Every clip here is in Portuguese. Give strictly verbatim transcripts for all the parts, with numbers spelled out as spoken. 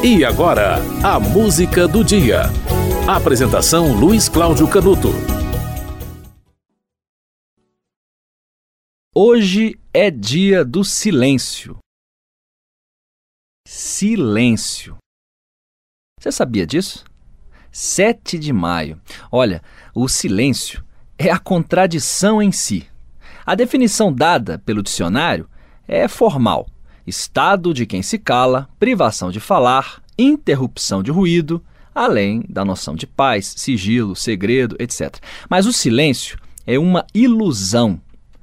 E agora, a música do dia. Apresentação Luiz Cláudio Canuto. Hoje é dia do silêncio. Silêncio. Você sabia disso? sete de maio. Olha, o silêncio é a contradição em si. A definição dada pelo dicionário é formal: estado de quem se cala, privação de falar, interrupção de ruído, além da noção de paz, sigilo, segredo, etcétera. Mas o silêncio é uma ilusão.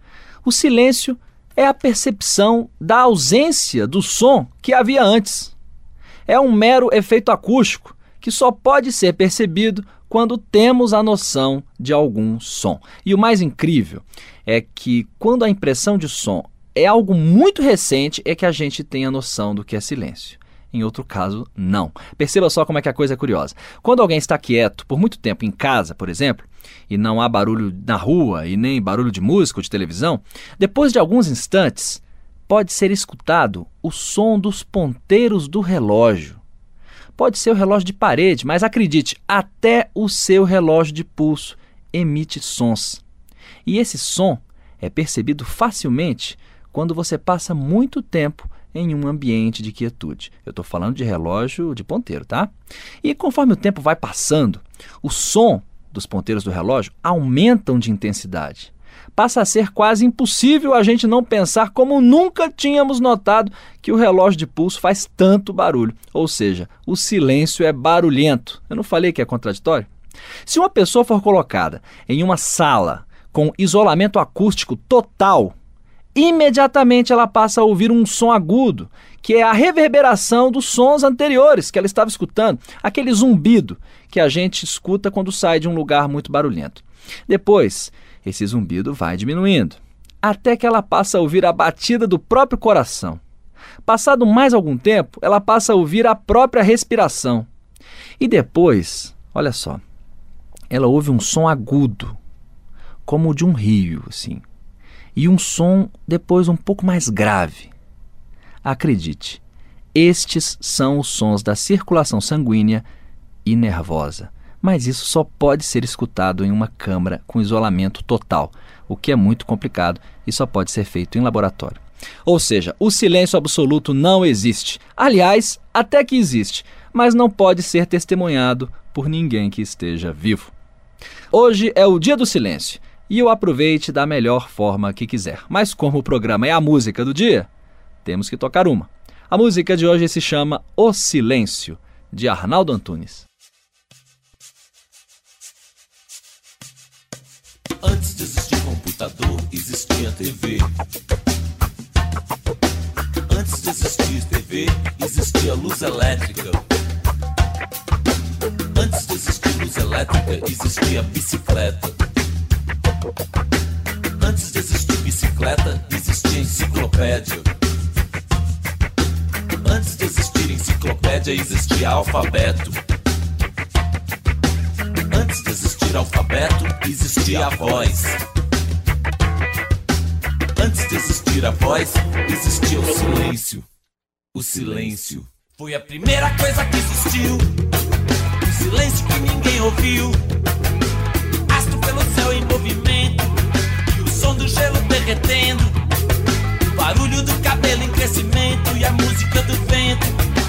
O silêncio é a percepção da ausência do som que havia antes. É um mero efeito acústico que só pode ser percebido quando temos a noção de algum som. E o mais incrível é que quando a impressão de som é algo muito recente, é que a gente tem a noção do que é silêncio. Em outro caso, não. Perceba só como é que a coisa é curiosa. Quando alguém está quieto por muito tempo em casa, por exemplo, e não há barulho na rua e nem barulho de música ou de televisão, depois de alguns instantes, pode ser escutado o som dos ponteiros do relógio. Pode ser o relógio de parede, mas acredite, até o seu relógio de pulso emite sons. E esse som é percebido facilmente quando você passa muito tempo em um ambiente de quietude. Eu estou falando de relógio de ponteiro, tá? E conforme o tempo vai passando, o som dos ponteiros do relógio aumentam de intensidade. Passa a ser quase impossível a gente não pensar como nunca tínhamos notado que o relógio de pulso faz tanto barulho. Ou seja, o silêncio é barulhento. Eu não falei que é contraditório? Se uma pessoa for colocada em uma sala com isolamento acústico total, imediatamente ela passa a ouvir um som agudo, que é a reverberação dos sons anteriores que ela estava escutando, aquele zumbido que a gente escuta quando sai de um lugar muito barulhento. Depois, esse zumbido vai diminuindo, até que ela passa a ouvir a batida do próprio coração. Passado mais algum tempo, ela passa a ouvir a própria respiração. E depois, olha só, ela ouve um som agudo, como o de um rio, assim. E um som depois um pouco mais grave. Acredite, estes são os sons da circulação sanguínea e nervosa, mas isso só pode ser escutado em uma câmara com isolamento total, o que é muito complicado e só pode ser feito em laboratório. Ou seja, o silêncio absoluto não existe. Aliás, até que existe, mas não pode ser testemunhado por ninguém que esteja vivo. Hoje é o dia do silêncio. E o aproveite da melhor forma que quiser. Mas como o programa é a música do dia, temos que tocar uma. A música de hoje se chama O Silêncio, de Arnaldo Antunes. Antes de existir computador, existia T V. Antes de existir T V, existia luz elétrica. Antes de existir luz elétrica, existia bicicleta. Antes de existir bicicleta, existia enciclopédia. Antes de existir enciclopédia, existia alfabeto. Antes de existir alfabeto, existia a voz. Antes de existir a voz, existia o silêncio. O silêncio foi a primeira coisa que existiu. O silêncio que ninguém ouviu. Astro pelo céu em movimento, e o som do gelo derretendo, o barulho do cabelo em crescimento e a música do vento,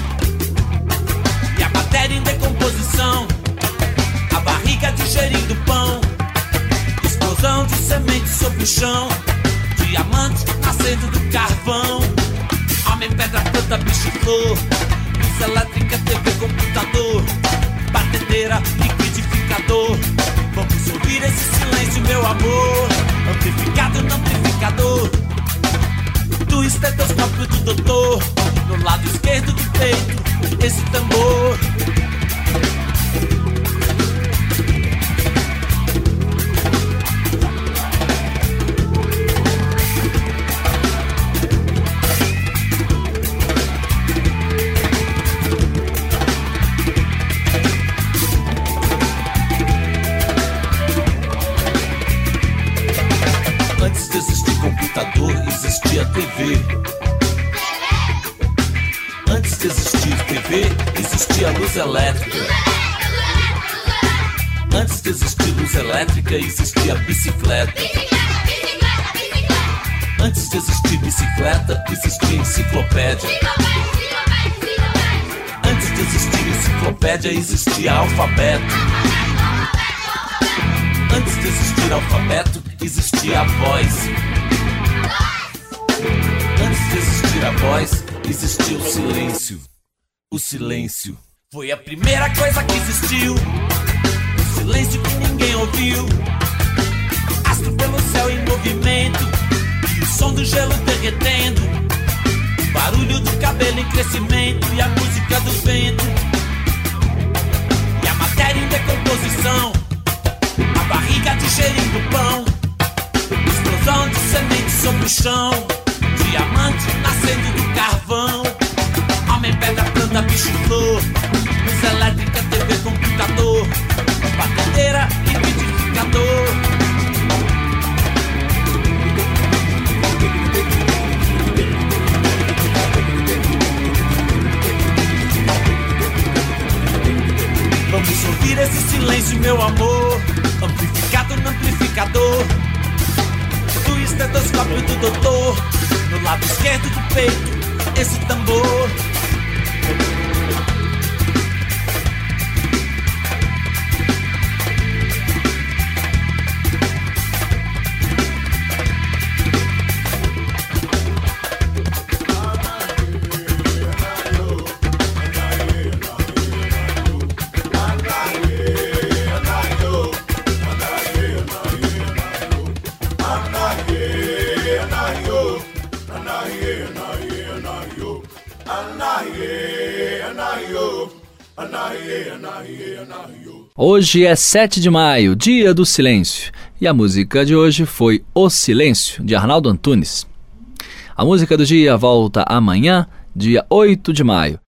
e a matéria em decomposição, a barriga digerindo pão, explosão de sementes sobre o chão, diamante nascendo do carvão, homem, pedra, planta, bicho, flor, luz elétrica, T V, computador, batedeira, liquidificador. Vamos ouvir esse silêncio, meu amor. Amplificado no amplificador do estetoscópio do doutor. No lado esquerdo do peito, esse tambor. existia T V. Antes de existir T V, existia luz elétrica. Antes de existir luz elétrica, existia bicicleta. Antes de existir bicicleta, existia enciclopédia. Antes de existir enciclopédia, existia alfabeto. Antes de existir alfabeto, existia a voz. Antes de existir a voz, existia o silêncio. O silêncio foi a primeira coisa que existiu. O silêncio que ninguém ouviu. Astro pelo céu em movimento, e o som do gelo derretendo, o barulho do cabelo em crescimento e a música do vento. E a matéria em decomposição, a barriga digerindo pão, explosão de semente sobre o chão, diamante nascendo do carvão. Homem, pedra, planta, bicho, flor, luz elétrica, T V, computador, batedeira, liquidificador. Vamos ouvir esse silêncio, meu amor, amplificado no amplificador do estetoscópio do doutor, no lado esquerdo do peito, esse tambor. Hoje é sete de maio, dia do silêncio, e a música de hoje foi O Silêncio, de Arnaldo Antunes. A música do dia volta amanhã, dia oito de maio.